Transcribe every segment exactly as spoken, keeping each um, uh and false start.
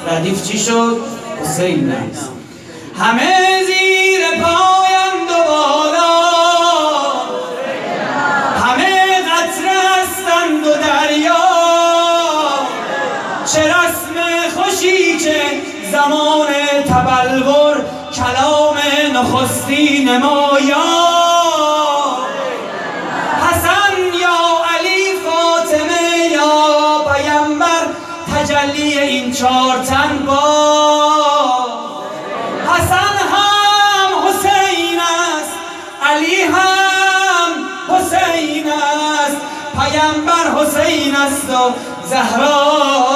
ردیف چی شد؟ حسین است. همه زیر پایم دوباره، همه قطره هستند و دریا، چه رسم خوشی چه زمان تبلور، کلام نخستی نمایا. حسن یا علی فاطمه یا پیامبر، تجلی این چار تن با. حسن هم حسین است، علی هم حسین است، پیامبر حسین است و زهرا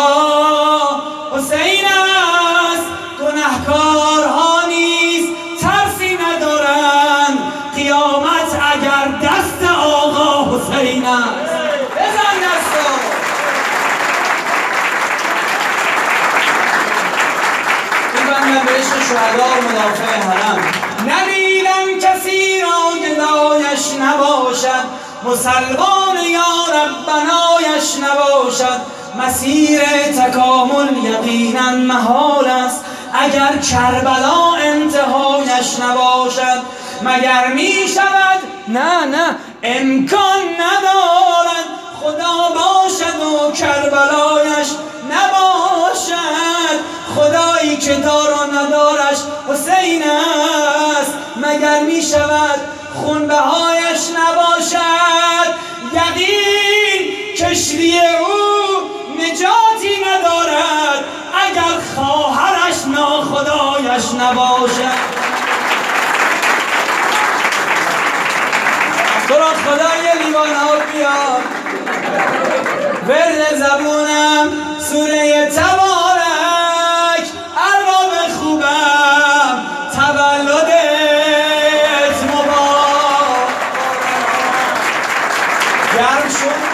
حسین است. گناهکارها نیز ترسی ندارند، قیامت اگر دست آقا حسین است. بزن دستو. میبندم به عشق شهدا و مدافع حرم. ندیدم کسی را گدایش نباشد، مسلمان یا رب بنایش نباشد. مسیر تکامل یقینا محال است، اگر کربلا انتهایش نباشد. مگر می شود؟ نه نه، امکان ندارد خدا باشد و کربلایش نباشد. خدایی که دار و ندارش حسین است، مگر می شود خونبهایش نباشد. یقین کشتی او نجاتی ندارد، اگر خواهرش ناخدایش نباشد. تو را خدای لیوان ها بیاد، ورد زبونم سوره تبارک. ارباب خوبم تولدت مبارک. گرم شد